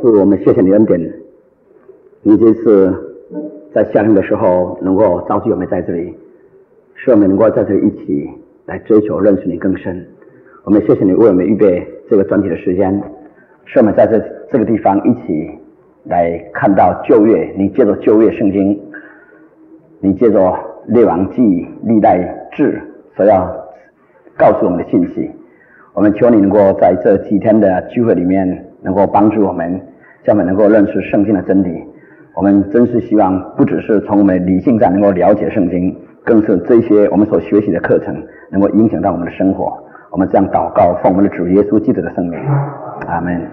主，我们谢谢你恩典，你这次在夏天的时候能够召集我们在这里，使我们能够在这里一起来追求认识你更深。我们谢谢你为我们预备这个专题的时间，使我们在这个地方一起来看到旧约，你借着旧约圣经，你借着列王纪、历代志所要告诉我们的信息。我们求你能够在这几天的聚会里面能够帮助我们，叫我们能够认识圣经的真理。我们真是希望不只是从我们理性上能够了解圣经，更是这些我们所学习的课程能够影响到我们的生活。我们这样祷告，奉我们的主耶稣基督的圣名，阿们。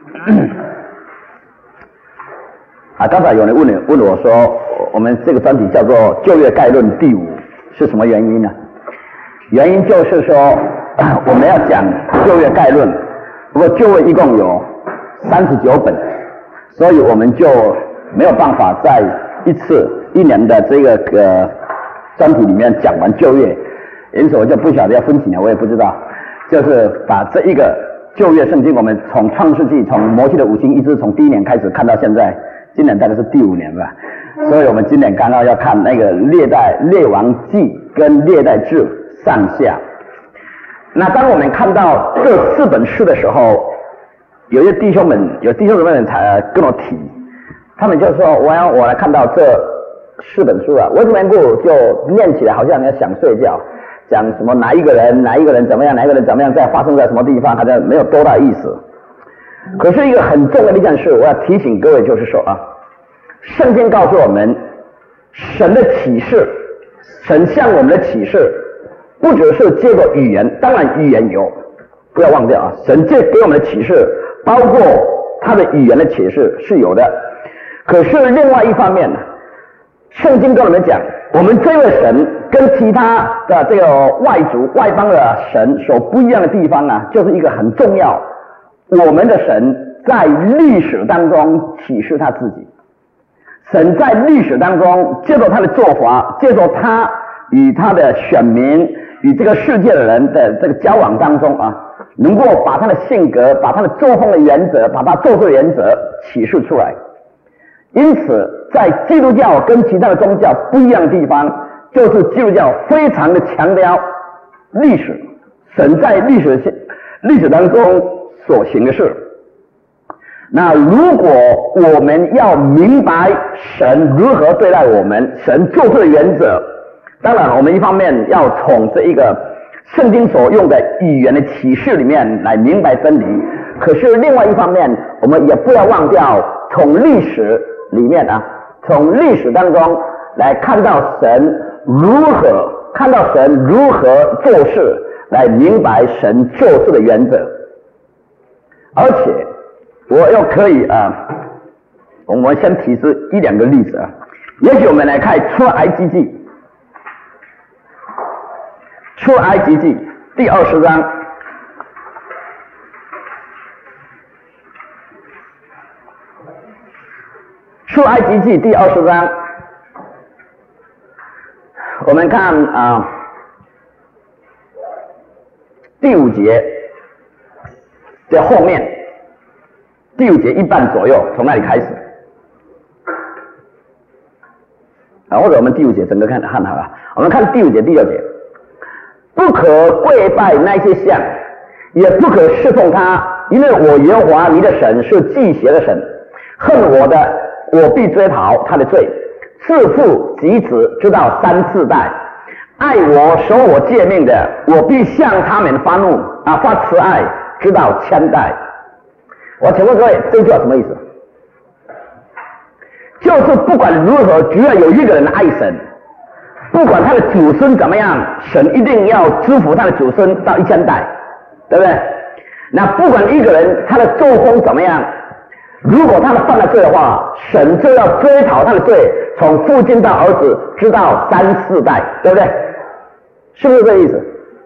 刚才有人问我说，我们这个专题叫做旧约概论第5，是什么原因呢？原因就是说我们要讲旧约概论，不过旧约一共有39本，所以我们就没有办法在一年的这个专题里面讲完旧约，因此我就不晓得要分几年，我也不知道，就是把这一个旧约圣经，我们从创世纪，从摩西的五经，一直从第1年开始看到现在，今年大概是第5年吧，所以我们今年刚刚要看那个列王纪跟列代志上下。那当我们看到这4本书的时候，有弟兄姊妹才跟我提，他们就说我来看到这4本书啊，为什么就念起来好像你要想睡觉，讲什么哪一个人怎么样，哪一个人怎么样，再发生在什么地方，好像没有多大意思。可是一个很重要的一件事，我要提醒各位，就是说圣经告诉我们，神的启示，神向我们的启示，不只是借着语言，当然语言有，不要忘掉神借给我们的启示，包括他的语言的启示是有的。可是另外一方面，圣经跟我们讲，我们这位神跟其他的这个外邦的神所不一样的地方就是一个很重要，我们的神在历史当中启示他自己。神在历史当中借着他的做法，借着他与他的选民，与这个世界的人的这个交往当中能够把他的性格，把他的作风的原则，把他做事的原则启示出来。因此在基督教跟其他的宗教不一样的地方，就是基督教非常的强调历史，神在历史当中所行的事。那如果我们要明白神如何对待我们，神做事的原则，当然我们一方面要从这一个圣经所用的语言的启示里面来明白真理，可是另外一方面我们也不要忘掉从历史里面从历史当中来看到神如何做事，来明白神做事的原则。而且我又可以我们先提示1-2个例子也许我们来看出埃及记第20章。出埃及记第20章，我们看第5节的后面，第5节一半左右，从那里开始或者我们第5节整个看好了。我们看第5节第6节，不可跪拜那些像，也不可侍奉他，因为我耶和华你的神是忌邪的神，恨我的，我必追讨他的罪，自父及子直到3、4代，爱我守我诫命的，我必向他们发怒发慈爱，直到1000代。我请问各位，这句话什么意思？就是不管如何，只要有一个人爱神，不管他的祖孙怎么样，神一定要祝福他的祖孙到1000代，对不对？那不管一个人他的作风怎么样，如果他犯了罪的话，神就要追讨他的罪，从父亲到儿子，直到3、4代，对不对？是不是这个意思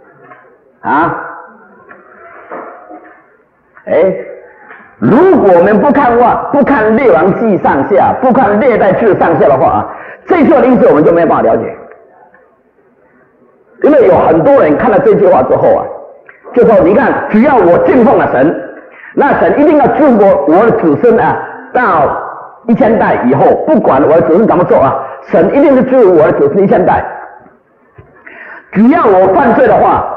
如果我们不看列王纪上下，不看列代志上下的话这句话的意思我们就没有办法了解。因为有很多人看了这句话之后就说，你看只要我敬奉了神， 那神一定要祝福我的子孙啊，到1000代以后，不管我的子孙怎么做啊，神一定是祝福我的子孙1000代。只要我犯罪的话，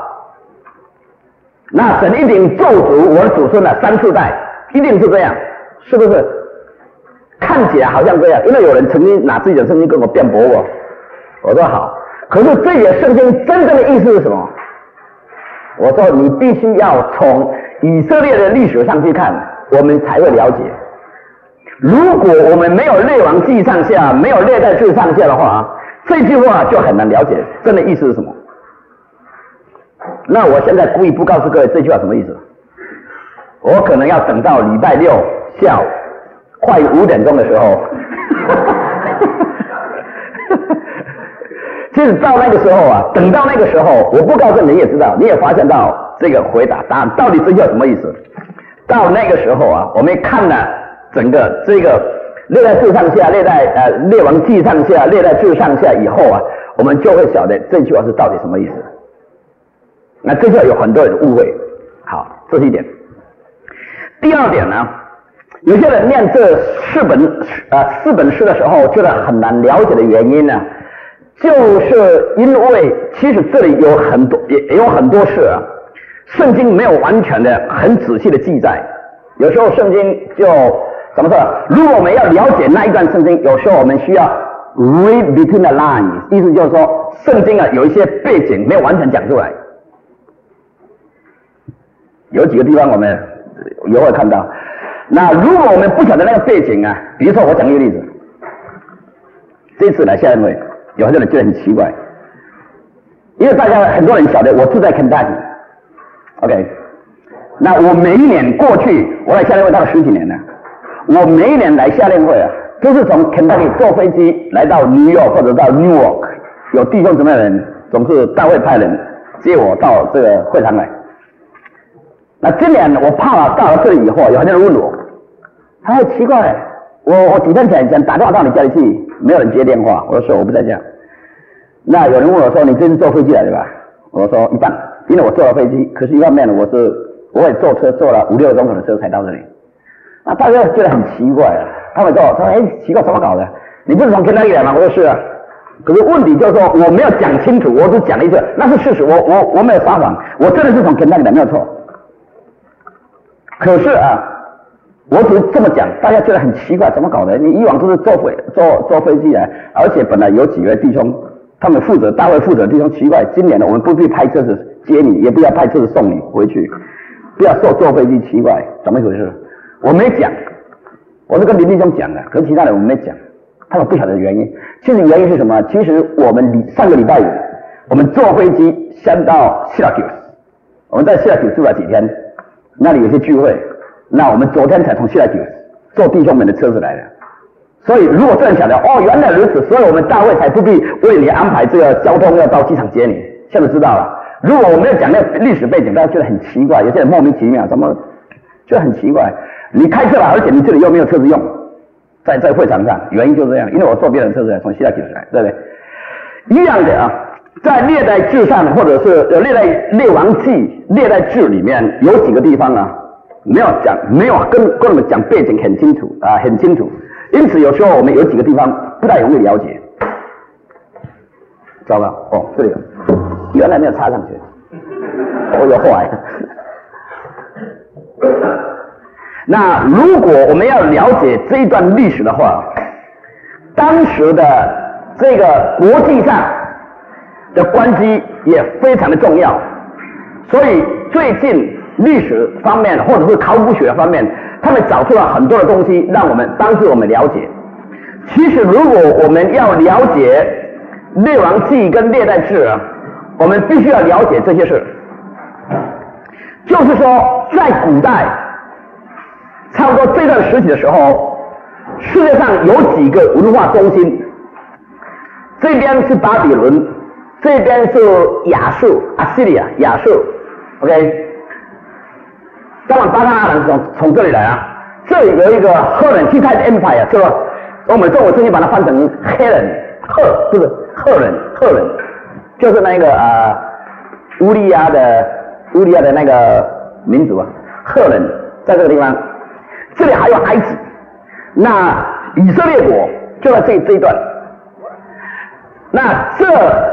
那神一定咒诅我的子孙3、4代，一定是这样，是不是？看起来好像这样，因为有人曾经拿自己的圣经跟我辩驳过，我说好，可是这些圣经真正的意思是什么？我说你必须要从以色列的历史上去看，我们才会了解。如果我们没有列王记上下，没有历代志上下的话，这句话就很难了解真的意思是什么。那我现在故意不告诉各位这句话什么意思，我可能要等到礼拜六下午快5点钟的时候其实到那个时候啊，等到那个时候，我不告诉你也知道，你也发现到这个回答答案到底这句话什么意思。到那个时候啊，我们看了整个这个历代志上下、列王记上下、历代志上下以后啊，我们就会晓得这句话是到底什么意思。那这句话有很多人误会，好，这是一点。第二点呢，有些人念这四本诗的时候觉得很难了解的原因呢，就是因为其实这里有很多事啊，圣经没有完全的很仔细的记载。有时候圣经就怎么说？如果我们要了解那一段圣经，有时候我们需要 read between the lines， 意思就是说圣经啊有一些背景没有完全讲出来。有几个地方我们以后会看到。那如果我们不晓得那个背景啊，比如说我讲一个例子，这次来夏令会，有很多人觉得很奇怪，因为大家很多人晓得我住在 Kentucky，OK， 那我每一年过去，我来夏令会大概10几年了，我每一年来夏令会啊，都是从 Kentucky 坐飞机来到 New York 或者到 Newark， 有弟兄姊妹的人总是大会派人接我到这个会场来。那今年我怕到了这里以后，有很多人问我，他说奇怪，我几天前打电话到你家里去，没有人接电话，我说我不在家。那有人问我说你这是坐飞机来的吧？我说一半，因为我坐了飞机，可是一方面我也坐车坐了5、6个钟头的车才到这里。那大家觉得很奇怪啊，他们说奇怪怎么搞的？你不是从 Kentucky 来吗？我说是啊。可是问题就是说我没有讲清楚，我只讲了一句，那是事实，我没有撒谎，我真的是从 Kentucky 来，没有错。可是啊，我只是这么讲，大家觉得很奇怪，怎么搞的？你以往都是坐飞机来，而且本来有几位弟兄，他们大会负责弟兄，奇怪，今年呢我们不必派车子接你，也不要派车子送你回去，不要坐飞机，奇怪，怎么回事？我没讲，我是跟林弟兄讲的，可是其他人我没讲，他们不晓得原因。其实原因是什么？其实我们上个礼拜五，我们坐飞机先到 Syracuse， 我们在 Syracuse 住了几天。那里有些聚会，那我们昨天才从西来酒坐弟兄们的车子来的，所以如果这样想的，原来如此，所以我们大会才不必为你安排这个交通要到机场接你。现在知道了，如果我没有讲那个历史背景，大家觉得很奇怪，有些人莫名其妙，怎么觉得很奇怪？你开车了，而且你这里又没有车子用，在会场上，原因就是这样，因为我坐别人车子来，从西来酒来，对不对？一样的啊。在历代志上或者是列王记、历代志里面有几个地方啊，没有跟我们讲背景很清楚啊，很清楚。因此有时候我们有几个地方不太容易了解。糟糕，这里原来没有插上去，我有后来。那如果我们要了解这一段历史的话，当时的这个国际上的关系也非常的重要，所以最近历史方面或者是考古学方面，他们找出了很多的东西让帮助我们了解。其实如果我们要了解列王记跟历代志啊，我们必须要了解这些事。就是说在古代差不多这段时期的时候，世界上有几个文化中心，这边是巴比伦，这边是亚述 Assyria 亚述 ，OK， 当然巴干阿人从这里来啊。这里有一个赫人 Hittite Empire， 是吧？我们中文曾经把它翻成黑人，不是赫人，就是那个乌利亚的那个民族啊，赫人在这个地方，这里还有埃及，那以色列国就在这一段。那这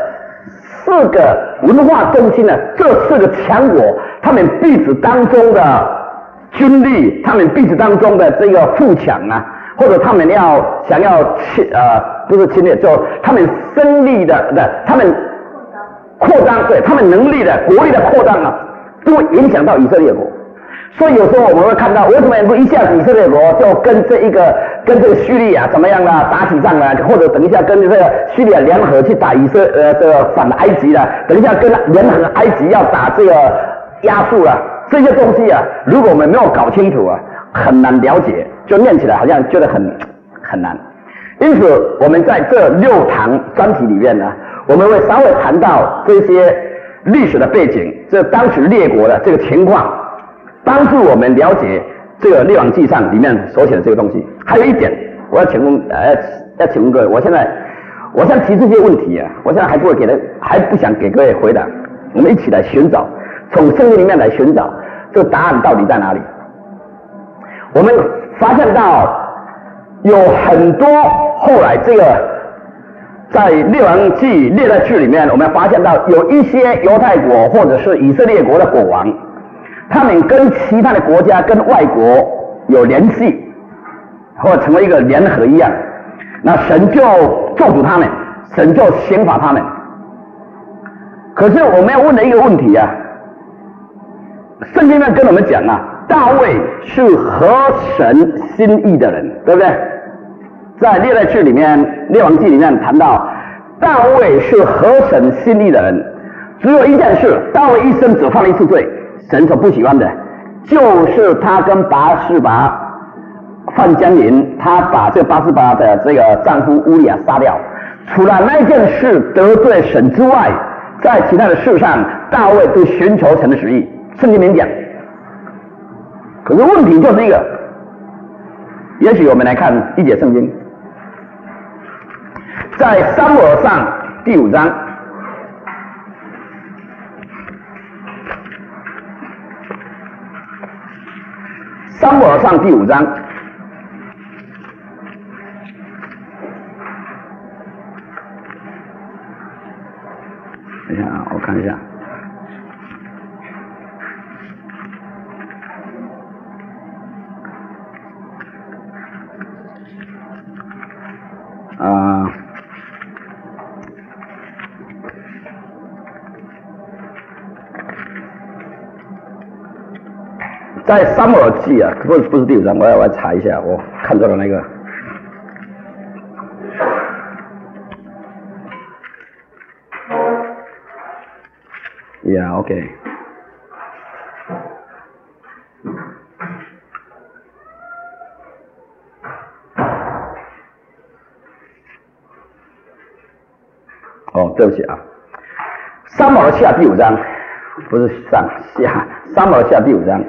4个文化中心呢，这4个强国，他们彼此当中的军力，他们彼此当中的这个富强啊，或者他们想要不是侵略，就他们生力的他们扩张，对他们能力的国力的扩张啊，都会影响到以色列国。所以有时候我们会看到，为什么一下子以色列国就跟这个叙利亚怎么样啊打起仗啊，或者等一下跟这个叙利亚联合去打这个反埃及了，等一下跟联合埃及要打这个亚述啊，这些东西啊，如果我们没有搞清楚啊，很难了解，就念起来好像觉得很难。因此，我们在这6堂专题里面呢，我们会稍微谈到这些历史的背景，这当时列国的这个情况，帮助我们了解这个《列王纪上》里面所写的这个东西。还有一点，我要请问各位，我现在提这些问题啊，我现在还不想给各位回答，我们一起来寻找，从圣经里面来寻找这个答案到底在哪里。我们发现到有很多后来这个在列王纪历代志里面，我们发现到有一些犹太国或者是以色列国的国王，他们跟其他的国家跟外国有联系，或者成为一个联合一样，那神就咒诅他们，神就刑罚他们。可是我们要问的一个问题啊，圣经上跟我们讲啊，大卫是合神心意的人，对不对？在历代志里面，列王纪里面谈到大卫是合神心意的人，只有一件事，大卫一生只犯了1次罪，神所不喜欢的就是他跟拔示巴犯奸淫，他把这个拔示巴的这个丈夫乌利亚杀掉。除了那件事得罪神之外，在其他的事上，大卫都寻求神的旨意，圣经明讲。可是问题就是一个，也许我们来看一节圣经，在撒母耳上第5章。撒母耳上第5章，等一下啊，我看一下。在撒母耳记啊，不是第5章，我要查一下，我看到了那个。OK。哦，对不起啊，撒母耳记下第5章，不是下，撒母耳记下第5章。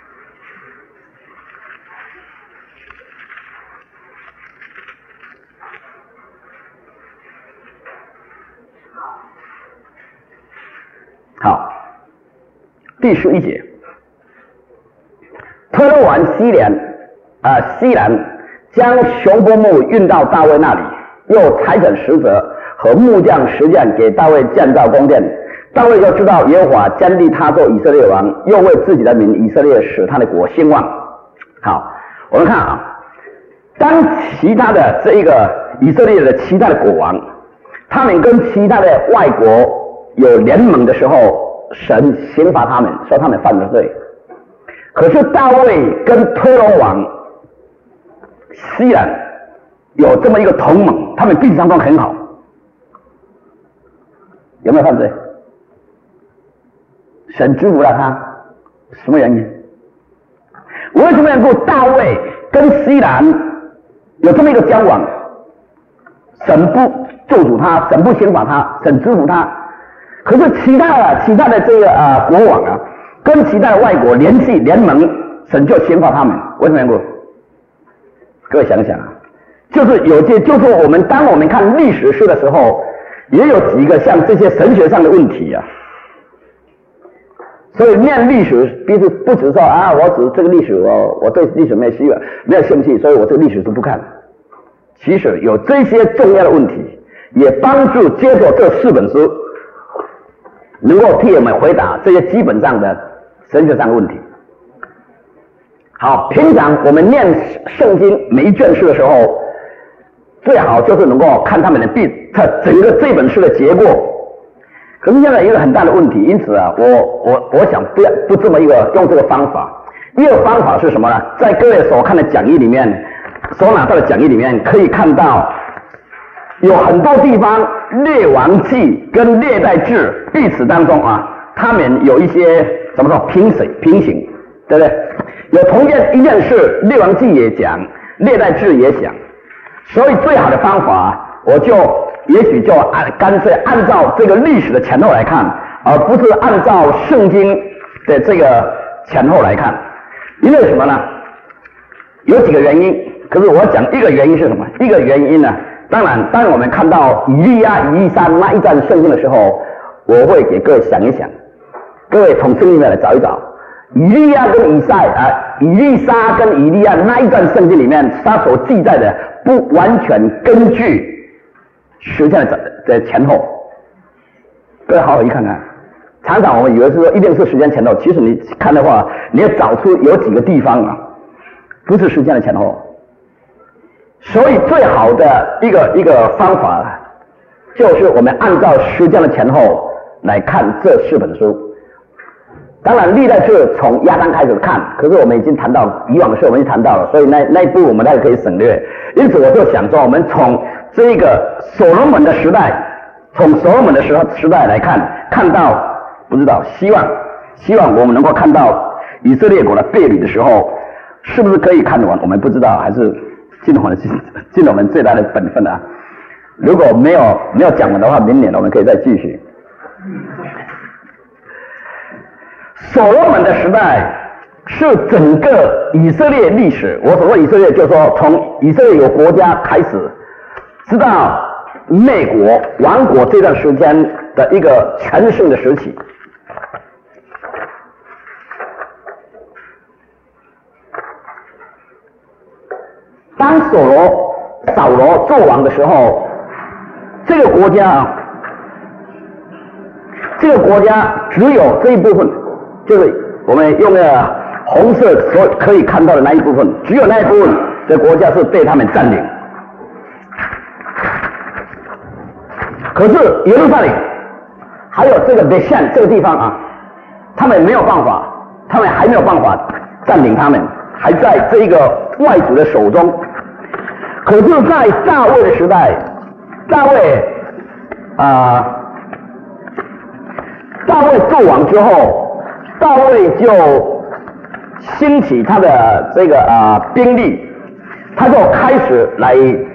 好，第11节，推罗王西兰将雄伯木运到大卫那里，又差遣使者和木匠石匠给大卫建造宫殿。大卫就知道耶和华将立他做以色列王，又为自己的名以色列使他的国兴旺。好，我们看啊，当其他的这一个以色列的其他的国王，他们跟其他的外国有联盟的时候，神刑罚他们，说他们犯了罪。可是大卫跟推罗王西兰有这么一个同盟，他们彼此当中很好，有没有犯罪？神祝福了他，什么原因？为什么能够大卫跟西兰有这么一个交往？神不咒诅他，神不刑罚他，神祝福他。可是其他的这个国王啊，跟其他的外国联系联盟，神就刑罚他们。为什么能够？各位想想啊，就是当我们看历史书的时候，也有几个像这些神学上的问题啊。 所以念历史不只说啊，我只这个历史我对历史没有兴趣，所以我这个历史都不看。其实有这些重要的问题，也帮助接受这4本书，能够替我们回答这些基本上的神学上的问题。好，平常我们念圣经每一卷书的时候，最好就是能够看他们的整个这本书的结果。可是现在有一个很大的问题，因此啊，我想不这么用这个方法。一个方法是什么呢？在各位所看的讲义里面，所拿到的讲义里面，可以看到有很多地方列王纪跟列代志彼此当中啊，他们有一些怎么说平行，对不对？有同一件事，列王纪也讲，列代志也讲，所以最好的方法，也许就干脆按照这个历史的前后来看，而不是按照圣经的这个前后来看。因为什么呢？有几个原因，可是我讲一个原因是什么？一个原因呢，当然当我们看到以利亚、以利沙那一段圣经的时候，我会给各位想一想，各位从圣经里面来找一找，以利亚跟以利沙跟以利亚那一段圣经里面，他所记载的不完全根据时间的前后，各位好好一看看。常常我们以为是说一定是时间前后，其实你看的话，你要找出有几个地方啊，不是时间的前后。所以最好的一个方法，就是我们按照时间的前后来看这4本书。当然历代志从亚当开始看，可是我们已经谈到以往的事，我们已经谈到了，所以那一部我们大概可以省略。因此我就想说，我们从这个所罗门的时代，从所罗门的时代来看到不知道，希望我们能够看到以色列国的背离的时候，是不是可以看得完？我们不知道，还是尽我们最大的本分啊。如果没有讲完的话，明年我们可以再继续。所罗门的时代是整个以色列历史，我所谓以色列，就是说从以色列有国家开始，直到灭国亡国这段时间的一个全盛的时期。当扫罗做王的时候，这个国家只有这一部分，就是我们用红色所可以看到的那一部分，只有那一部分的国家是被他们占领。可是耶路撒冷还有这个别县这个地方啊，他们还没有办法占领他们，还在这个外族的手中。可是在大卫的时代，大卫做王之后，大卫就兴起他的这个兵力，他就开始来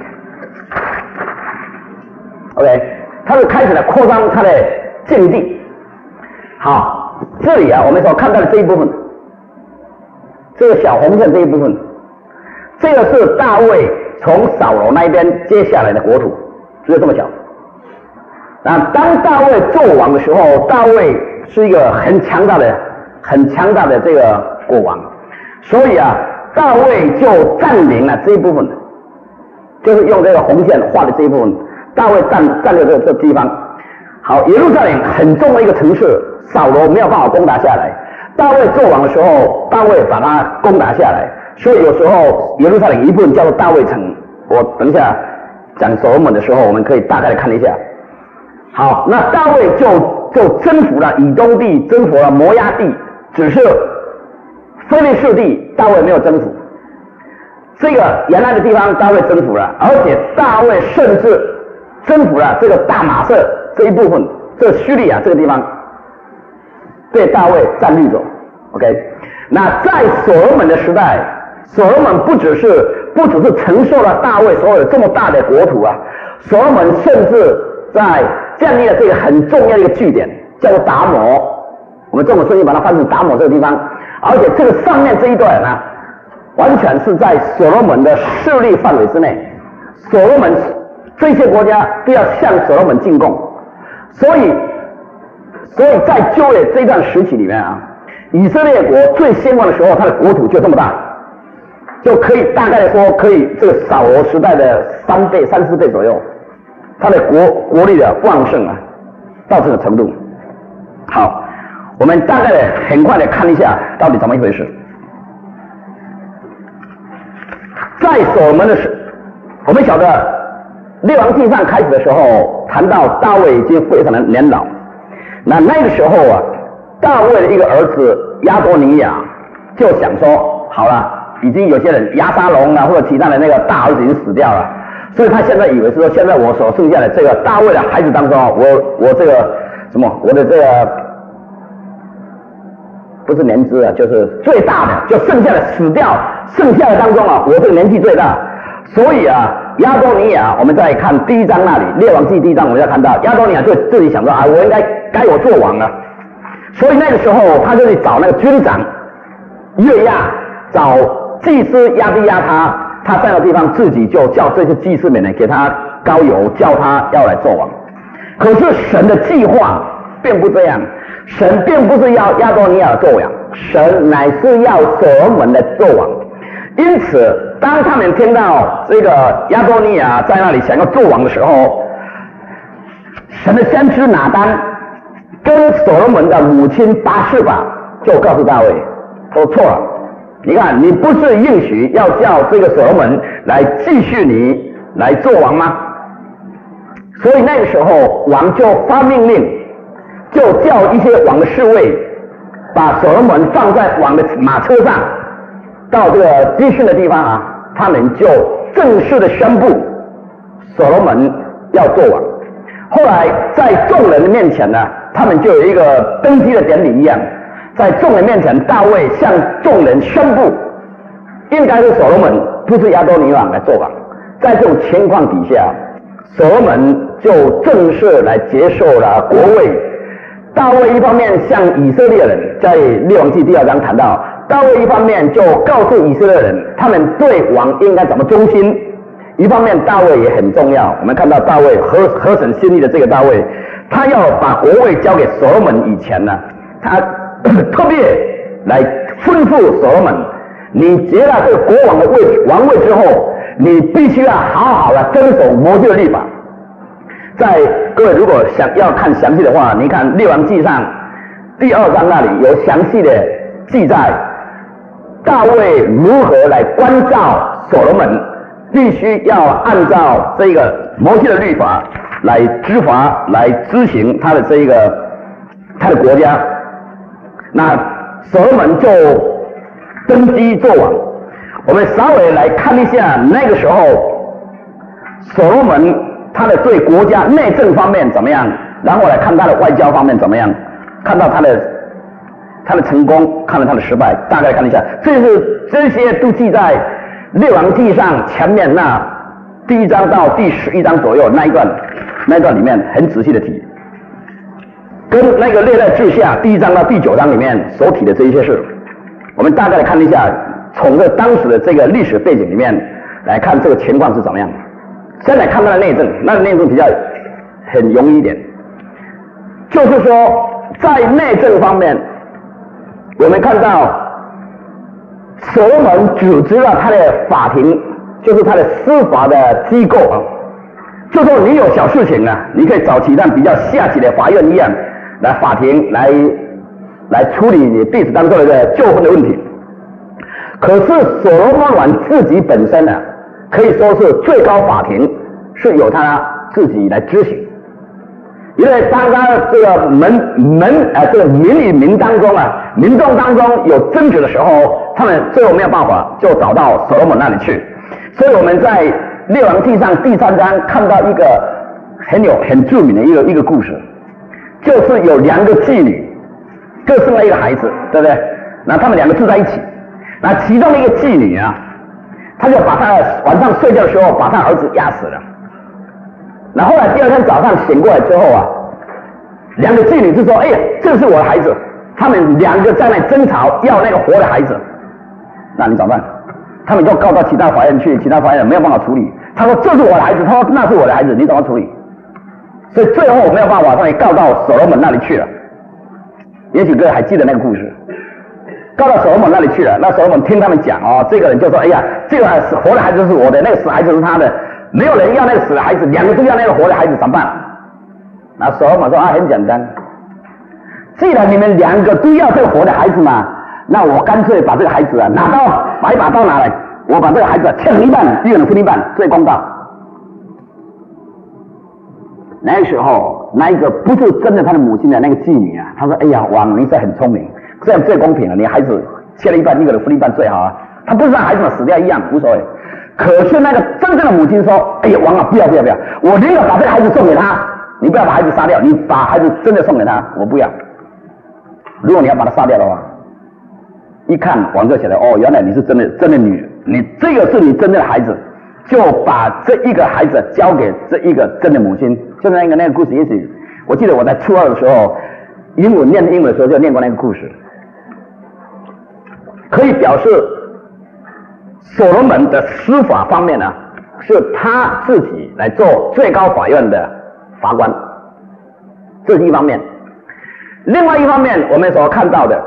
OK， 他就开始来扩张他的境地。好，这里我们所看到的这一部分，这个小红线这一部分，这个是大卫从扫罗那边接下来的国土，只有这么小。当大卫做王的时候，大卫是一个很强大的这个国王，所以大卫就占领了这一部分，就是用这个红线画的这一部分，大卫占领这地方。好，耶路撒冷很重的一个城市，扫罗没有办法攻打下来，大卫做王的时候，大卫把它攻打下来，所以有时候耶路撒冷一部分叫做大卫城。我等一下讲所罗门的时候，我们可以大概的看一下。好，那大卫就征服了以东地，征服了摩押地，只是非利士地大卫没有征服。这个原来的地方大卫征服了，而且大卫甚至征服了这个大马色这一部分，这叙利亚这个地方被大卫占据走。OK， 那在所罗门的时代，所罗门不只是承受了大卫所有的这么大的国土所罗门甚至在建立了这个很重要的一个据点，叫做达摩。我们中文顺序把它翻成达摩这个地方，而且这个上面这一段完全是在所罗门的势力范围之内，所罗门这些国家都要向所罗门进贡，所以所以在旧约这段时期里面啊，以色列国最兴旺的时候，它的国土就这么大，就可以大概的说，可以这个扫罗时代的3倍、3、4倍左右，它的国力的旺盛啊，到这个程度。好，我们大概的很快的看一下到底怎么一回事。在所罗门的时，我们晓得列王纪上开始的时候，谈到大卫已经非常的年老，那个时候啊，大卫的一个儿子亚多尼亚就想说，好了，已经有些人押沙龙啊或者其他的那个大儿子已经死掉了，所以他现在以为是说，现在我所剩下的这个大卫的孩子当中，我这个什么，我的这个不是年资啊，就是最大的，就剩下的死掉，剩下的当中啊，我这个年纪最大，所以啊，亚多尼亚，我们再看第1章那里，列王记第1章，我们要看到亚多尼亚就自己想说啊，我应该我做王了，所以那个时候他就去找那个军长约亚，找祭司亚比亚他在那地方自己就叫这些祭司们呢给他膏油，叫他要来做王。可是神的计划并不这样，神并不是要亚多尼亚做王，神乃是要所罗门来做王。因此当他们听到这个亚多尼亚在那里想要做王的时候，神的先知拿单跟所罗门的母亲拔示巴就告诉大卫说，错了，你看你不是应许要叫这个所罗门来继续你来做王吗？所以那个时候王就发命令，就叫一些王的侍卫把所罗门放在王的马车上，到这个基训的地方啊，他们就正式的宣布所罗门要做王。后来在众人的面前呢，他们就有一个登基的典礼一样，在众人面前，大卫向众人宣布，应该是所罗门，不是亚多尼亚来做王。在这种情况底下，所罗门就正式来接受了国位。大卫一方面向以色列人，在列王纪第2章谈到，大卫一方面就告诉以色列人，他们对王应该怎么忠心。一方面大卫也很重要，我们看到大卫合神心意的这个大卫，他要把国位交给所罗门以前呢，他特别来吩咐所罗门，你接了这个国王的王位之后，你必须要好好的遵守摩西的律法。在各位如果想要看详细的话，你看列王纪上第2章那里有详细的记载，大卫如何来关照所罗门，必须要按照这个摩西的律法来执法，来执行他的他的国家。那所罗门就登基做王。我们稍微来看一下那个时候所罗门他的对国家内政方面怎么样，然后来看他的外交方面怎么样，看到他的成功，看到他的失败，大概看一下，这些都记在列王纪上前面那第1章到第11章左右那一段里面很仔细的提，跟那个历代志下第1章到第9章里面所提的这一些事，我们大概来看一下，从这当时的这个历史背景里面来看这个情况是怎么样。先来看它的内政，那个内政比较很容易一点，就是说在内政方面，我们看到所罗门组织了他的法庭，就是他的司法的机构啊，就说你有小事情啊，你可以找其他比较下级的法院一样来法庭来处理你弟子当中的纠纷的问题。可是所罗门王自己本身啊，可以说是最高法庭是由他自己来执行，因为当他这个这个民与民当中啊，民众当中有争执的时候，他们最后没有办法，就找到所罗门那里去。所以我们在列王纪上第3章看到一个很著名的一个故事，就是有2个妓女各生了一个孩子，对不对？那他们2个住在一起，那其中的一个妓女啊，他就把他晚上睡觉的时候把他儿子压死了。那后来第2天早上醒过来之后啊，2个妓女就说：“哎呀，这是我的孩子。”他们2个在那争吵，要那个活的孩子。那你怎么办？他们就告到其他法院去，其他法院没有办法处理。他说：“这是我的孩子。”他说：“那是我的孩子，你怎么处理？”所以最后没有办法，他们告到所罗门那里去了。 也许各位还记得那个故事，告到所罗门那里去了。那所罗门听他们讲哦，这个人就说：“哎呀，这个活的孩子是我的，那个死孩子是他的，没有人要那个死的孩子，两个都要那个活的孩子，怎么办？”那所罗门说：“啊，很简单，既然你们两个都要这个活的孩子嘛，那我干脆把这个孩子拿刀，把一把刀拿来，我把这个孩子切成一半，一人分一半，最公道。”那个时候，那一个不是真的他的母亲的那个妓女啊，她说：“哎呀，王，你是很聪明，这样最公平了，你孩子切了一半，一个人分一半最好啊。”他不是让孩子们死掉一样，无所谓。可是那个真正的母亲说：“哎呀，王啊，不要，我宁可把这个孩子送给他，你不要把孩子杀掉，你把孩子真的送给他，我不要。如果你要把他杀掉的话，一看王就晓得，哦，原来你是真的女人，你这个是你真正的孩子。”就把这一个孩子交给这一个真的母亲，就是那个故事。也许我记得我在初二的时候，念英文的时候就念过那个故事，可以表示所罗门的司法方面呢，是他自己来做最高法院的法官，这是一方面。另外一方面，我们所看到的，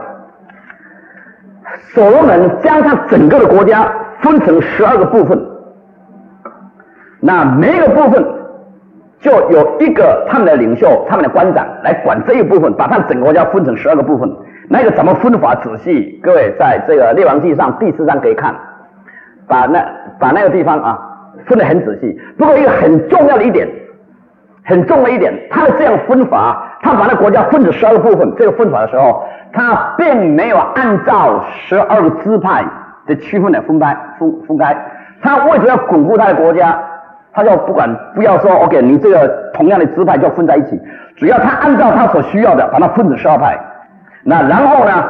所罗门将他整个的国家分成12个部分。那每一个部分就有一个他们的领袖、他们的官长来管这一部分，把他们整个国家分成12个部分。那个怎么分法仔细？各位在这个《列王纪》上第4章可以看，把那个地方啊分得很仔细。不过一个很重要的一点，他的这样分法，他把那国家分成12个部分。这个分法的时候，他并没有按照12个支派的区分来分开。他为什么要巩固他的国家？他就不要说 OK， 你这个同样的支派就分在一起，只要他按照他所需要的把它分成12派。那然后呢，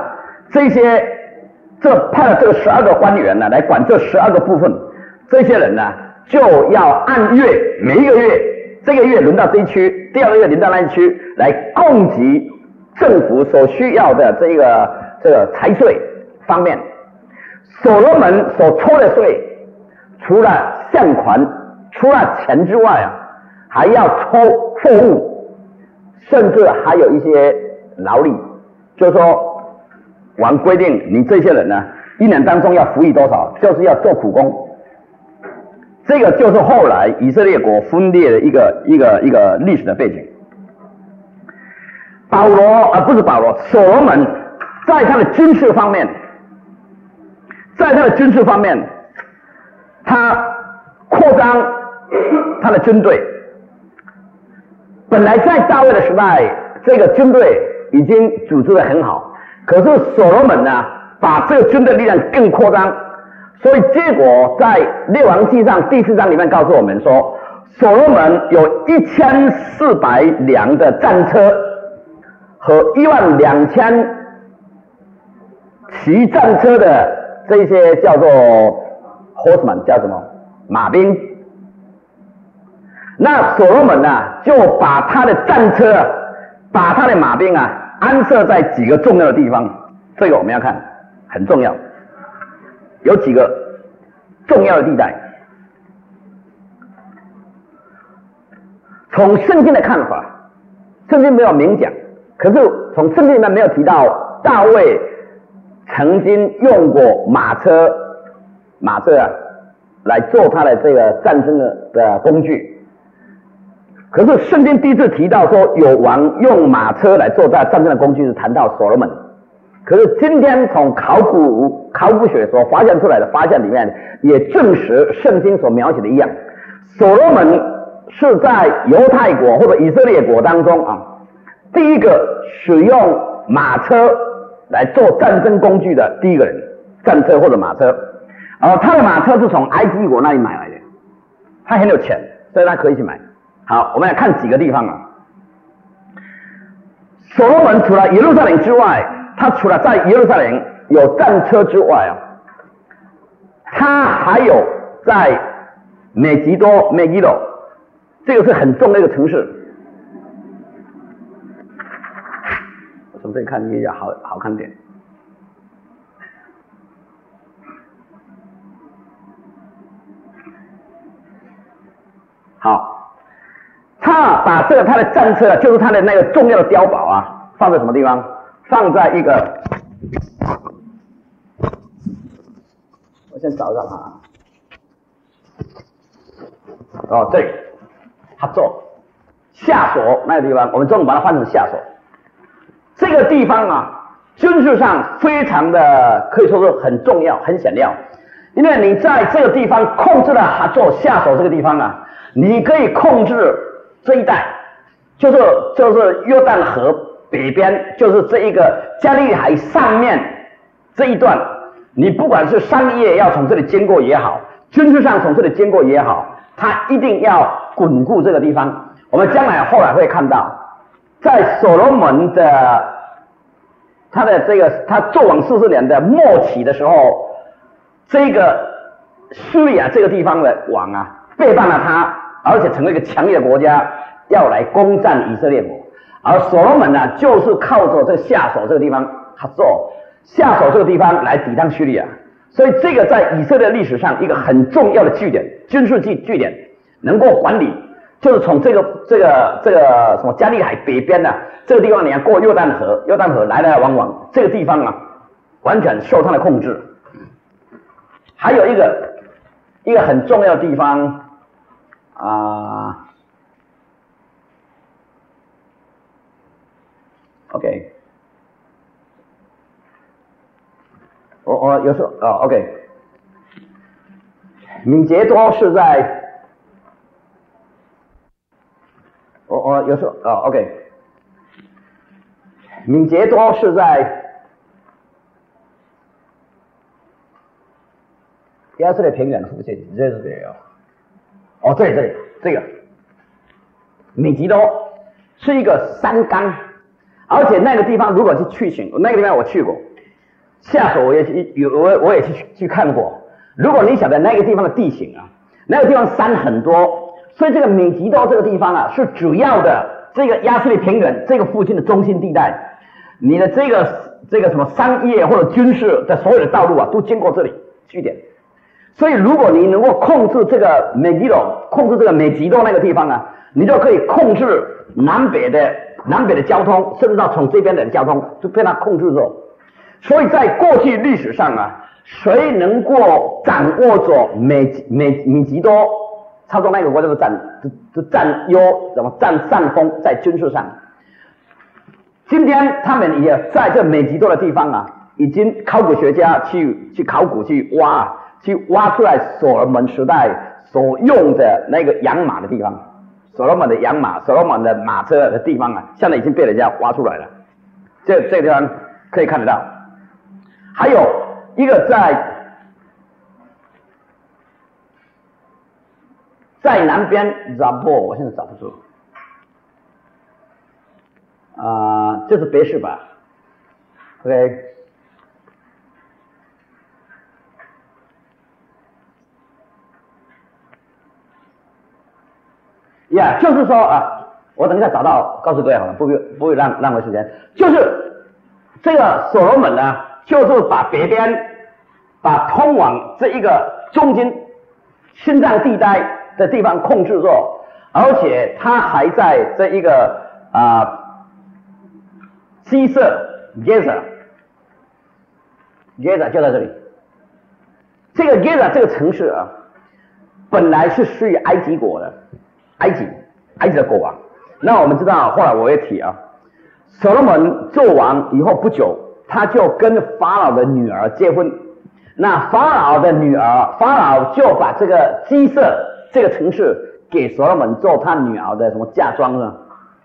派了这个12个官员呢来管这12个部分，这些人呢就要按月，每一个月，这个月轮到这一区，第二个月轮到那一区，来供给政府所需要的这个财税方面。所罗门所抽的税，除了现款，除了钱之外啊，还要抽货物，甚至还有一些劳力，就是说王规定你这些人呢，1年当中要服役多少，就是要做苦工。这个就是后来以色列国分裂的一个历史的背景。所罗门在他的军事方面，他扩张他的军队。本来在大卫的时代，这个军队已经组织得很好，可是所罗门呢，把这个军队力量更扩张，所以结果在列王纪上第4章里面告诉我们说，所罗门有1400辆的战车和12000骑战车的这些叫做 horseman， 叫什么马兵。那所罗门就把他的战车，把他的马兵安设在几个重要的地方，这个我们要看，很重要，有几个重要的地带。从圣经的看法，圣经没有明讲，可是从圣经里面没有提到大卫曾经用过马车来做他的这个战争的工具。可是圣经第一次提到说有王用马车来做他战争的工具，是谈到所罗门。可是今天从考古学所发现出来的发现里面，也证实圣经所描写的一样，所罗门是在犹太国或者以色列国当中第一个使用马车来做战争工具的第一个人，战车或者马车。他的马车是从埃及国那里买来的，他很有钱，所以他可以去买。好，我们来看几个地方所罗门除了耶路撒冷之外，他除了在耶路撒冷有战车之外他还有在美吉多 Megiddo， 这个是很重的一个城市。我从这里看一下好看点。好，他把他的战车，就是他的那个重要的碉堡放在什么地方？ 放在一个，我先找一找它。哦，这里，哈座下所那个地方，我们中文把它换成下所。这个地方啊，军事上非常的可以说是很重要、很显要，因为你在这个地方控制了哈座下所这个地方啊，你可以控制这一带，就是约旦河北边，就是这一个加利利海上面这一段，你不管是商业要从这里经过也好，军事上从这里经过也好，它一定要巩固这个地方。我们将来后来会看到，在所罗门的他做王44年的末期的时候，这个叙利亚这个地方的王啊背叛了他，而且成为一个强烈的国家，要来攻占以色列国。而所罗门呢，就是靠着这个下手这个地方，哈座下手这个地方来抵挡叙利亚。所以这个在以色列历史上一个很重要的据点，军事据点，能够管理，就是从这个什么加利利海北边的这个地方，你要过约旦河来来往往，这个地方啊完全受他的控制。还有一个很重要的地方OK， 我有时候OK， 米杰多是在我有时候OK， 米杰多是在亚斯列平原附近，这是这个这个米吉多是一个山冈。而且那个地方如果去行，那个地方我去过，下手我也去看过。如果你晓得那个地方的地形啊，那个地方山很多，所以这个米吉多这个地方啊是主要的这个亚斯利平原这个附近的中心地带。你的这个什么商业或者军事的所有的道路啊，都经过这里据点。所以如果你能够控制这个美吉多那个地方啊，你就可以控制南北的交通，甚至到从这边的交通就被他控制住。所以在过去历史上啊，谁能够掌握着米吉多，操纵那个国家就占上风在军事上。今天他们也在这米吉多的地方啊，已经考古学家去考古去挖出来所罗门时代所用的那个养马的地方。所罗门的养马，所罗门的马车的地方啊，现在已经被人家挖出来了。这个地方可以看得到。还有一个在南边扎波，我现在找不出。这是别是吧 ？OK。就是说啊，我等一下找到告诉各位好了，不会浪费时间。就是这个所罗门呢，就是把北边把通往这一个中间心脏地带的地方控制住，而且他还在这一个基色 Gaza 就在这里。这个 Gaza 这个城市啊，本来是属于埃及国的。埃及的国王。那我们知道，后来我也提啊，所罗门做王以后不久，他就跟法老的女儿结婚。那法老的女儿，法老就把这个基色这个城市给所罗门做他女儿的什么嫁妆呢？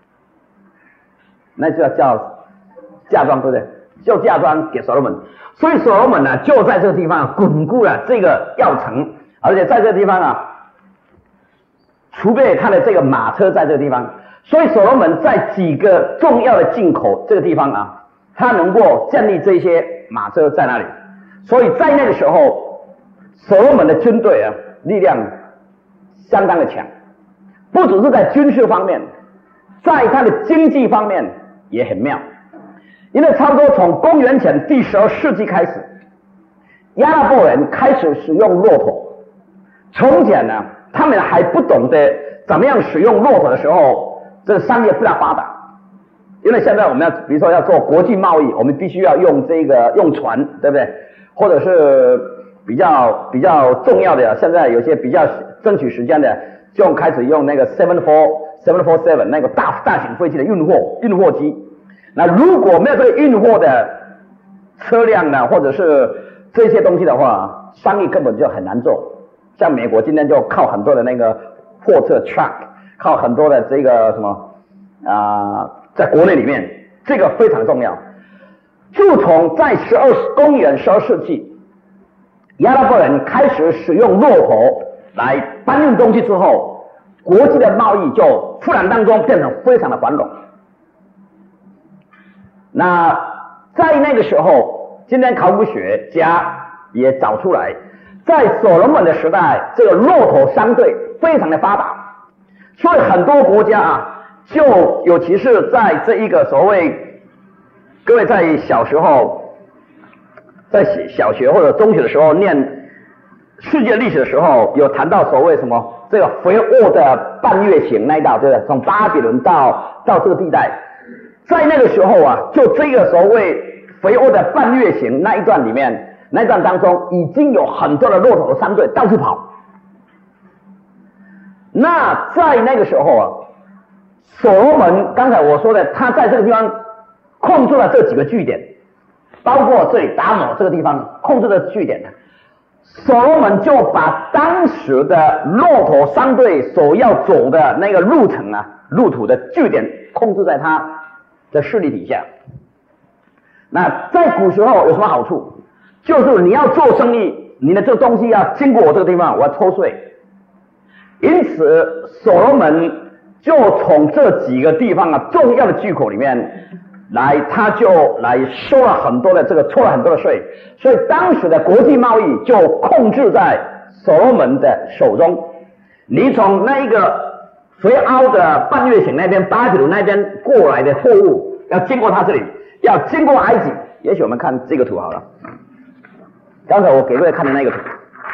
那就叫嫁妆，对不对？就嫁妆给所罗门。所以所罗门呢，就在这个地方巩固了这个要城，而且在这个地方啊，储备他的这个马车在这个地方，所以所罗门在几个重要的进口这个地方啊，他能够建立这些马车在那里。所以在那个时候，所罗门的军队啊，力量相当的强，不只是在军事方面，在他的经济方面也很妙。因为差不多从公元前第12世纪开始，亚拉伯人开始使用骆驼。从前呢，他们还不懂得怎么样使用骆驼的时候，这个商业不大发达。 因为现在我们要比如说要做国际贸易，我们必须要用用船，对不对？或者是比较重要的，现在有些比较争取时间的，就开始用那个747那个大型飞机的运货机。那如果没有这个运货的车辆呢，或者是这些东西的话，生意根本就很难做。像美国今天就靠很多的那个货车 truck， 靠很多的这个什么在国内里面，这个非常重要。自从在公元12世纪，阿拉伯人开始使用骆驼来搬运东西之后，国际的贸易就突然当中变成非常的繁荣。那在那个时候，今天考古学家也找出来，在所罗门的时代，这个骆驼商队非常的发达，所以很多国家就尤其是在这一个所谓，各位在小时候，在小学或者中学的时候念世界历史的时候，有谈到所谓什么这个肥沃的半月形那一道，对不对？从巴比伦到这个地带，在那个时候就这个所谓肥沃的半月形那一段里面，那一段当中已经有很多的骆驼的商队到处跑。那在那个时候所罗门刚才我说的，他在这个地方控制了这几个据点，包括这里达摩这个地方控制的据点，所罗门就把当时的骆驼商队所要走的那个路程路途的据点控制在他的势力底下。那在古时候有什么好处？就是你要做生意，你的这个东西要经过我这个地方，我要抽税。因此所罗门就从这几个地方重要的巨口里面他就来收了很多的抽了很多的税，所以当时的国际贸易就控制在所罗门的手中。你从那一个肥凹的半月形那边巴比伦那边过来的货物要经过他这里，要经过埃及。也许我们看这个图好了，刚才我给各位看的那个图，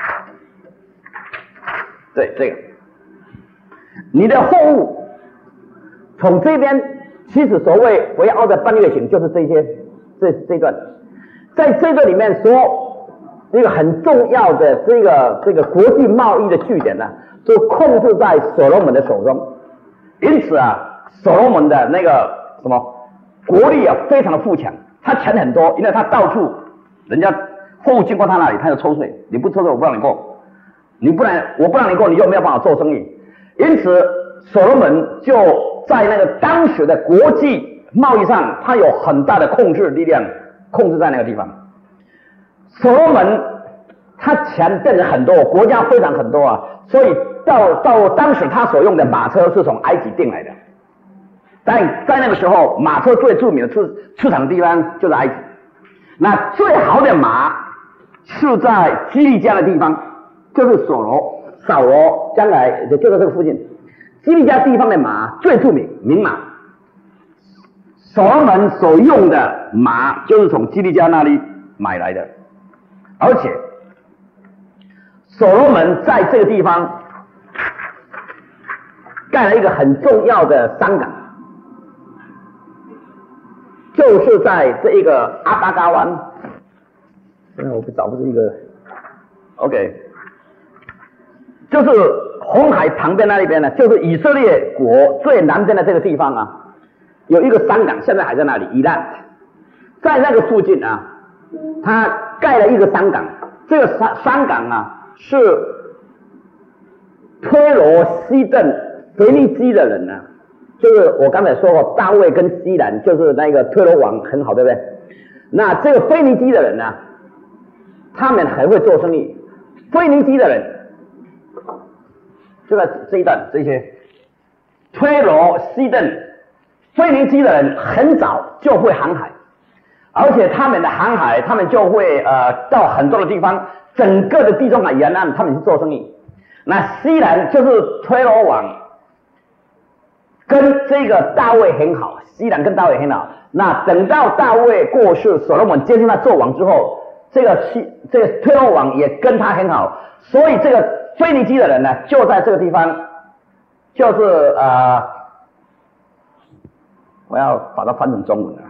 对，这个你的货物从这边，其实所谓肥凹的半月形就是这段，在这个里面说一个很重要的这个国际贸易的据点就控制在所罗门的手中。因此所罗门的那个什么国力非常的富强，他钱很多，因为他到处人家货物经过他那里，他就抽税，你不抽税我不让你过，我不让你过，你就没有办法做生意。因此所罗门就在那个当时的国际贸易上，他有很大的控制力量，控制在那个地方。所罗门他钱变得很多，国家非常很多所以到当时他所用的马车是从埃及订来的。但在那个时候，马车最著名的出产的地方就是埃及。那最好的马是在基利家的地方，就是扫罗将来就在这个附近。基利家地方的马最著名，名马。所罗门所用的马就是从基利家那里买来的，而且所罗门在这个地方盖了一个很重要的商港，就是在这一个阿巴嘎湾。我找不出一个 OK， 就是红海旁边那一边就是以色列国最南边的这个地方有一个商港，现在还在那里，伊兰，在那个附近他盖了一个商港。这个商港是推罗西顿腓尼基的人就是我刚才说过大卫跟西兰，就是那个推罗王很好，对不对？那这个腓尼基的人他们很会做生意。腓尼基的人就在这一段，这些推罗西顿腓尼基的人很早就会航海，而且他们的航海，他们就会到很多的地方，整个的地中海沿岸他们去做生意。那西兰就是推罗王跟这个大卫很好，西兰跟大卫很好。那等到大卫过世，所罗门接替他做王之后，这个推罗王也跟他很好，所以这个腓尼基的人就在这个地方，就是我要把它翻成中文了。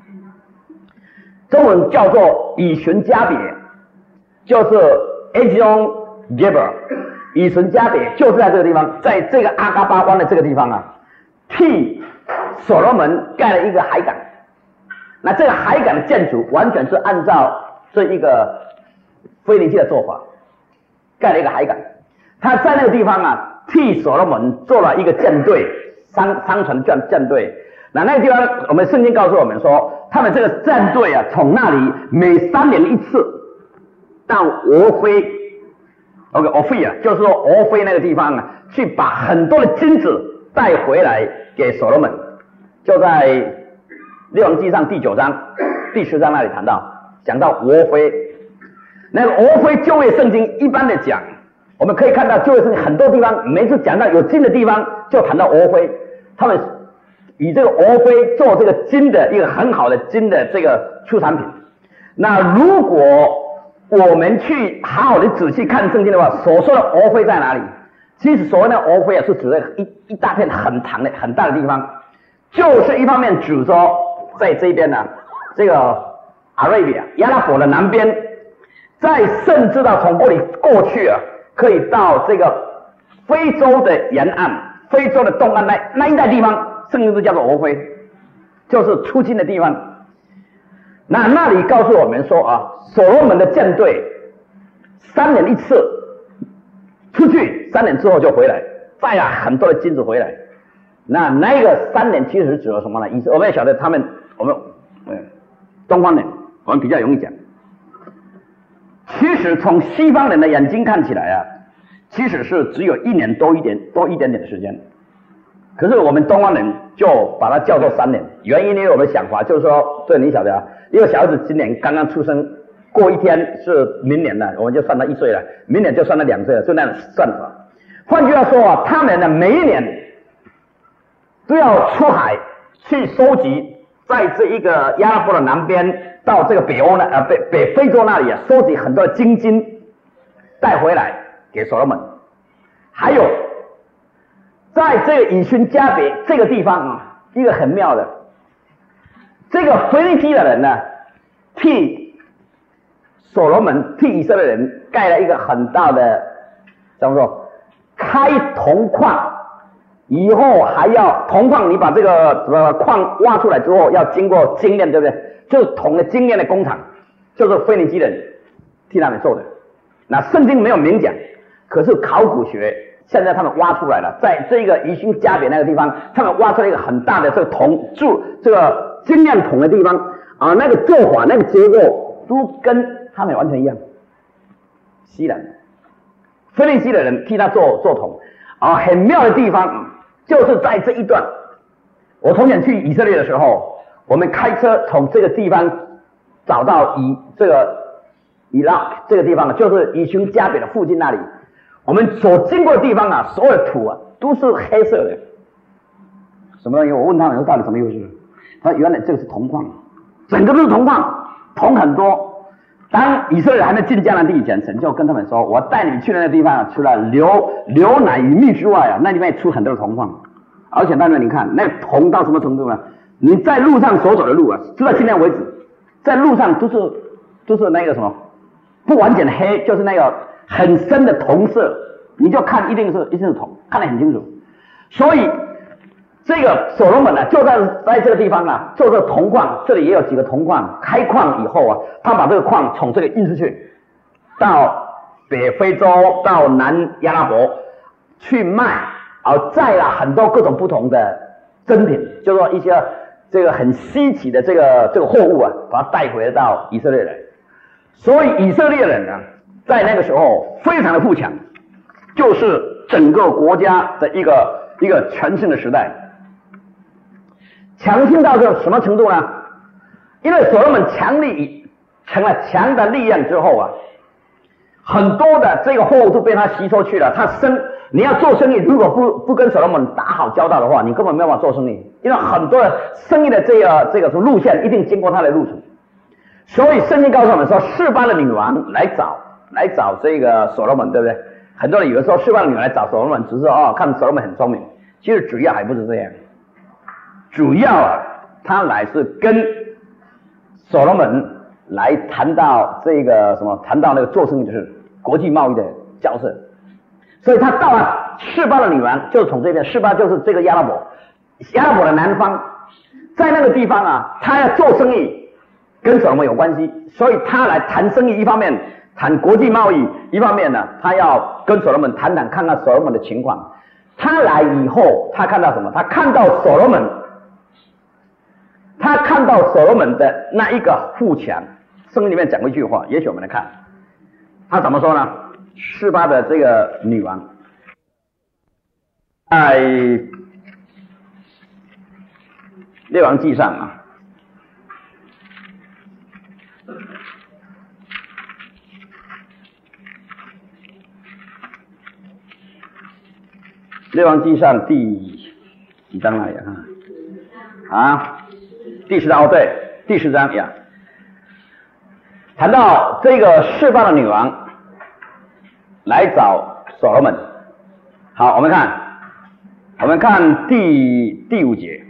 中文叫做以循加别，就是 Ezion Geber， 以循加别就是在这个地方，在这个阿嘎巴湾的这个地方啊，替所罗门盖了一个海港。那这个海港的建筑完全是按照这一个腓尼基的做法，盖了一个海港。他在那个地方啊，替所罗门做了一个舰队，商船舰队。那个地方，我们圣经告诉我们说，他们这个舰队啊，从那里每3年一次到俄斐 ，OK， 俄斐啊，就是说俄斐那个地方啊，去把很多的金子带回来给所罗门。就在列王纪上第9章、第10章那里讲到俄斐。那个俄斐旧约圣经一般的讲，我们可以看到旧约圣经很多地方，每次讲到有金的地方，就谈到俄斐，他们以这个俄斐做这个金的一个很好的金的这个出产品。那如果我们去好好的仔细看圣经的话，所说的俄斐在哪里？其实所谓的俄斐啊，是指的一大片很长的很大的地方，就是一方面指说在这边呢，这个 Arabia 亚拉伯的南边，再甚至到从这里过去啊，可以到这个非洲的沿岸、非洲的东岸那一带地方。圣经都叫做俄斐，就是出金的地方。那里告诉我们说啊，所罗门的舰队3年一次出去，3年之后就回来，带了很多的金子回来。那个3年其实指的什么呢？我们也晓得我们东方人我们比较容易讲。其实从西方人的眼睛看起来啊，其实是只有1年多一点点的时间。可是我们东方人就把它叫做3年，原因呢，我们的想法就是说，这你晓得啊，一个小孩子今年刚刚出生，过一天是明年了，我们就算他1岁了，明年就算他2岁了，就那样算法。换句话说啊，他们呢每一年都要出海去收集，在这一个亚拉伯的南边到这个北欧呢北非洲那里啊，收集很多的金带回来给所罗门。还有在这个以寻加别这个地方啊，一个很妙的，这个腓尼基的人呢，替所罗门替以色列人盖了一个很大的怎么说开铜矿，以后还要铜矿，你把这个矿挖出来之后要经过精炼，对不对？就是铜的精炼的工厂，就是腓尼基人替他们做的。那圣经没有明讲，可是考古学现在他们挖出来了，在这个以寻加别那个地方，他们挖出来一个很大的这个铜铸这个精炼铜的地方啊，那个做法那个结构都跟他们完全一样。西人腓尼基的人替他做铜啊，很妙的地方就是在这一段。我从前去以色列的时候，我们开车从这个地方找到伊拉克这个地方，就是以寻加别的附近那里。我们所经过的地方啊，所有的土啊都是黑色的。什么东西？我问他们说到底什么意思？他说原来这个是铜矿，整个都是铜矿，铜很多。当以色列还没进迦南地以前，神就跟他们说：“我带你们去的那个地方啊，除了流奶与蜜之外啊，那地方也出很多的铜矿。而且当然你看那个铜到什么程度呢？你在路上所走的路啊，直到今天为止，在路上都是那个什么不完全的黑，就是那个很深的铜色，你就看一定是铜，看得很清楚。所以这个所罗门呢，就在这个地方啊，做这个铜矿，这里也有几个铜矿。开矿以后啊，他把这个矿从这个运出去，到北非洲，到南亚拉伯去卖，载了很多各种不同的珍品，就是说一些这个很稀奇的这个货物啊，把它带回到以色列来。所以以色列人呢，在那个时候非常的富强，就是整个国家的一个全盛的时代。强劲到这什么程度呢？因为所罗门成了强的力量之后啊，很多的这个货物都被他吸收去了。你要做生意，如果不跟所罗门打好交道的话，你根本没有办法做生意，因为很多的生意的这个路线一定经过他的路程。所以圣经告诉我们说，示巴的女王来找这个所罗门，对不对？很多人以为说示巴的女王来找所罗门，只是看所罗门很聪明，其实主要还不是这样。 主要啊，他来是跟所罗门来谈到这个什么，谈到那个做生意就是国际贸易的角色。所以他到了示巴的女王，就是从这边，示巴就是这个亚拉伯的南方，在那个地方啊，他要做生意，跟所罗门有关系，所以他来谈生意，一方面谈国际贸易，一方面呢，他要跟所罗门谈谈，看看所罗门的情况。他来以后，他看到什么？他看到所罗门的那一个富强。圣经里面讲过一句话，也许我们来看，他怎么说呢？示巴的这个女王，在列王记上啊，列王记上第几章来呀？第10章哦，对，第10章呀，谈到这个示巴的女王来找所罗门。好，我们看第5节。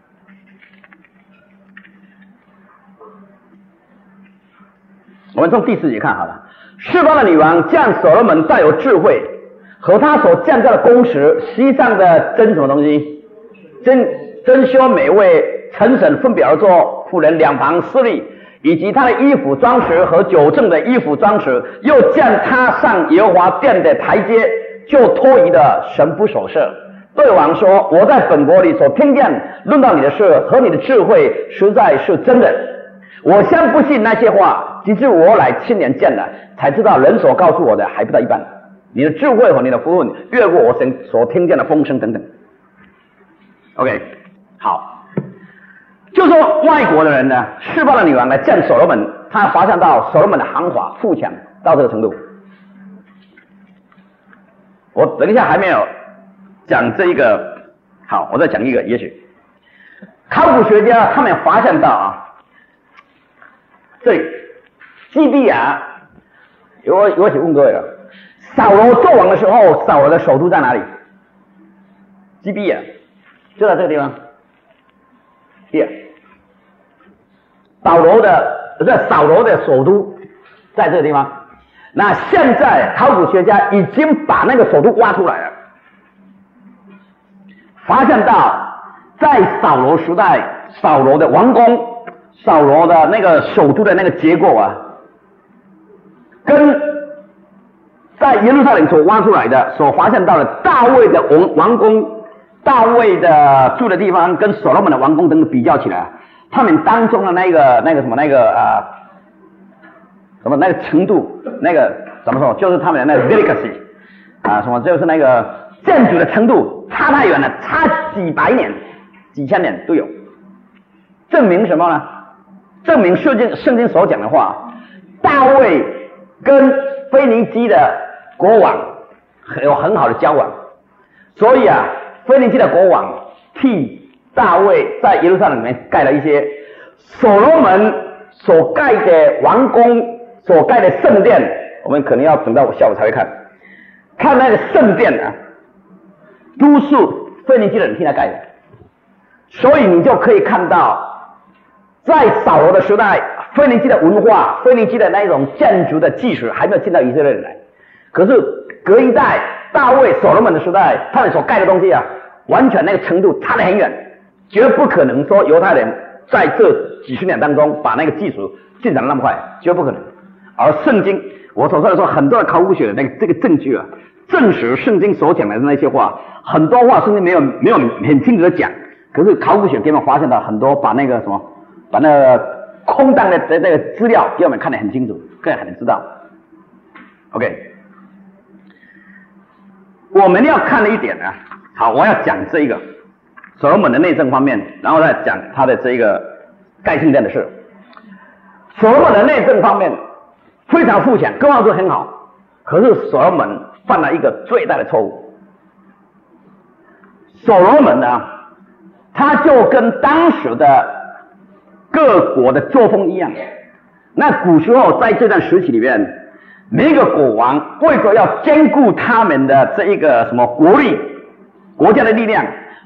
我们从第4节看好了。示巴的女王见所罗门大有智慧，和他所建造的宫室，席上的珍什么东西？珍馐美味，陈审分别而坐，妇人两旁侍立，以及他的衣服装饰和酒政的衣服装饰，又见他上耶和华殿的台阶，就托移的神不守舍。对王说：我在本国里所听见论到你的事和你的智慧，实在是真的。我先不信那些话，直至我来亲眼见了，才知道人所告诉我的还不到一半。你的智慧和你的福分越过我所听见的风声等等。OK， 好，就说外国的人呢，示巴的女王来见所罗门，他发现到所罗门的豪华富强到这个程度。我等一下还没有讲这一个，好，我再讲一个，也许考古学家他们发现到啊，这基比亚，我请问各位了，扫罗做王的时候，扫罗的首都在哪里？基比亚，就在这个地方。Here， 扫罗的首都在这个地方。那现在考古学家已经把那个首都挖出来了，发现到在扫罗时代，扫罗的王宫，扫罗的那个首都的那个结构啊，跟在耶路撒冷所挖出来的所发现到的大卫的王宫，大卫的住的地方跟所罗门的王宫等等比较起来，他们当中的那个程度，那个怎么说，就是他们的那个 delicacy 什么，就是那个建筑的程度差太远了，差几百年几千年都有。证明什么呢？证明圣经所讲的话，大卫跟腓尼基的国王有很好的交往，所以啊，腓尼基的国王替大卫在耶路撒冷里面盖了一些所罗门所盖的王宫所盖的圣殿，我们可能要等到下午才会看那个圣殿啊，都是腓尼基的人替他盖的，所以你就可以看到，在扫罗的时代，腓尼基的文化，腓尼基的那种建筑的技术还没有进到以色列人来，可是隔一代大卫所罗门的时代，他们所盖的东西啊，完全那个程度差得很远，绝不可能说犹太人在这几十年当中把那个技术进展得那么快，绝不可能。而圣经我所说的说，很多的考古学的这个证据啊，证实圣经所讲的那些话，很多话圣经没有很清楚的讲，可是考古学给我们发现到很多把那个空荡的那个资料给我们看得很清楚，可以很知道。OK， 我们要看的一点呢，好，我要讲这一个所罗门的内政方面，然后再讲他的这个盖圣殿的事。所罗门的内政方面非常富强，各方面都很好，可是所罗门犯了一个最大的错误。所罗门呢，他就跟当时的各国的作风一样。那古时候在这段时期里面，每一个国王为了要兼顾他们的这一个什么国家的力量，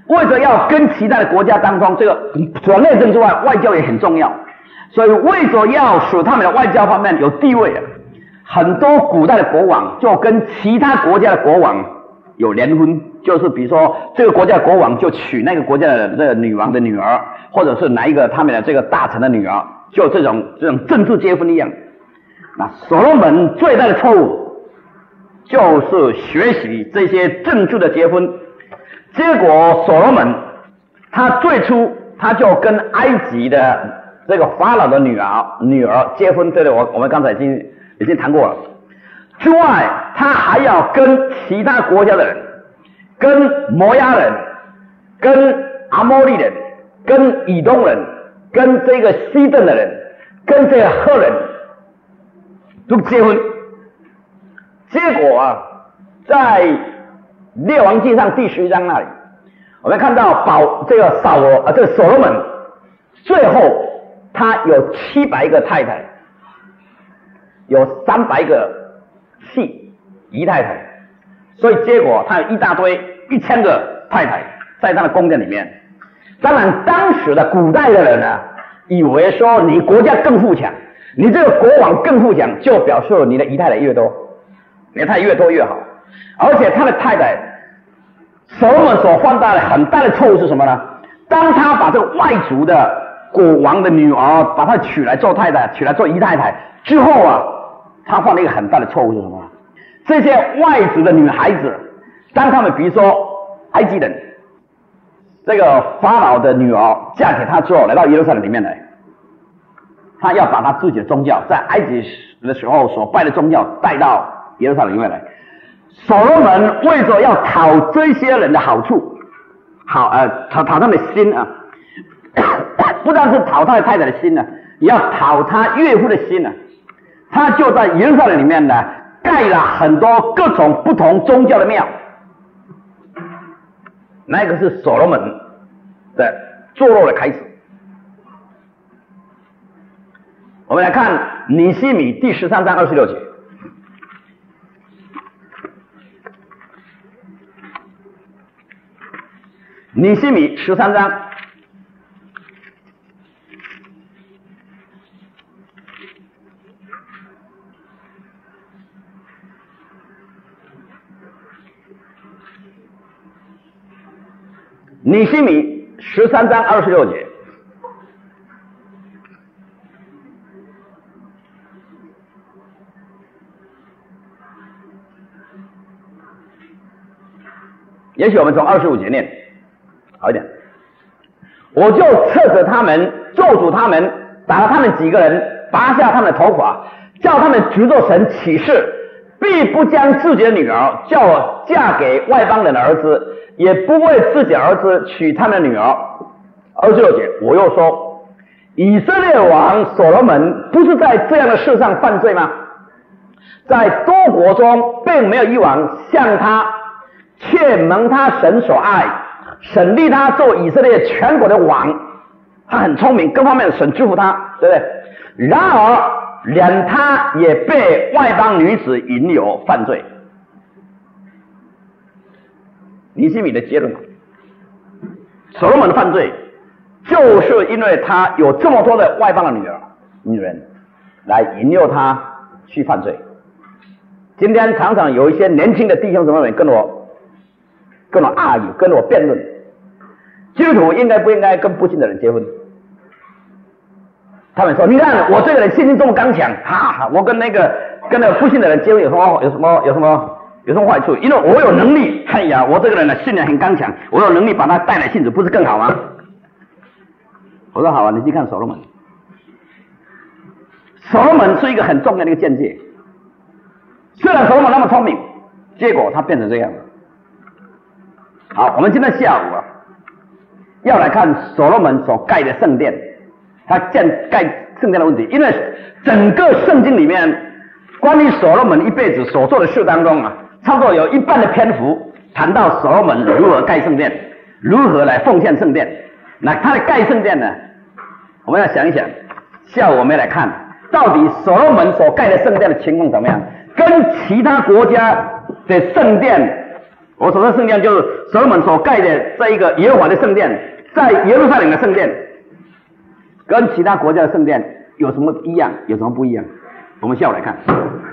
为着要跟其他的国家当中，这个除了内政之外，外交也很重要。所以为着要使他们的外交方面有地位，很多古代的国王就跟其他国家的国王有联婚，就是比如说这个国家的国王就娶那个国家的这个女王的女儿，或者是哪一个他们的这个大臣的女儿，就这种政治结婚一样。那所罗门最大的错误就是学习这些政治的结婚，结果所罗门他最初他就跟埃及的这个法老的女儿结婚，对的，我们刚才已经谈过了。之外，他还要跟其他国家的人，跟摩押人，跟阿摩利人，跟以东人，跟这个西顿的人，跟这个赫人都结婚。结果在列王纪上第11章那里，我们看到这个所罗门最后他有700个太太，有300个姨太太，所以结果他有一大堆1000个太太在他的宫殿里面。当然当时的古代的人以为说你国家更富强，你这个国王更富强，就表示你的姨太太越多，你的太太越多越好。而且他的太太所罗门所犯下的很大的错误是什么呢？当他把这个外族的国王的女儿把她娶来做太太，娶来做姨太太之后他犯了一个很大的错误是什么？这些外族的女孩子，当他们比如说埃及人这个法老的女儿嫁给他之后，来到耶路撒冷里面来，他要把他自己的宗教在埃及的时候所拜的宗教带到耶路撒冷里面来。所罗门为着要讨这些人的好处，讨他们的心不但是讨他的太太的心也要讨他岳父的心他就在耶路撒冷里面盖了很多各种不同宗教的庙。那个是所罗门的堕落的开始。我们来看尼希米第13章26节。尼希米13章尼希米13章26节。也许我们从25节念好一点。我就斥责他们，咒诅他们，打了他们几个人，拔下他们的头发，叫他们执着神起誓，必不将自己的女儿嫁给外邦人的儿子，也不为自己的儿子娶他们的女儿。26节，我又说，以色列王所罗门不是在这样的事上犯罪吗？在多国中并没有一王像他，却蒙他神所爱，审立他做以色列全国的王。他很聪明，各方面的神祝福他，对不对？然而连他也被外邦女子引诱犯罪。尼希米的结论，所罗门的犯罪就是因为他有这么多的外邦的女人来引诱他去犯罪。今天常常有一些年轻的弟兄姊妹跟我argue，跟我辩论，基督徒应该不应该跟不信的人结婚？他们说，你看我这个人信心这么刚强，我跟那个不信的人结婚有什么坏处？因为我有能力，我这个人信仰很刚强，我有能力把他带来信主，不是更好吗？我说好啊，你去看所罗门。所罗门是一个很重要的一个见解。虽然所罗门那么聪明，结果他变成这样了。好，我们今天下午要来看所罗门所盖的圣殿，他盖圣殿的问题。因为整个圣经里面关于所罗门一辈子所做的事当中差不多有一半的篇幅谈到所罗门如何盖圣殿，如何来奉献圣殿。那他的盖圣殿呢，我们要想一想，下午我们来看到底所罗门所盖的圣殿的情况怎么样，跟其他国家的圣殿我所说的圣殿就是所罗门所盖的这一个耶和华的圣殿，在耶路撒冷的圣殿，跟其他国家的圣殿有什么一样，有什么不一样？我们下午来看。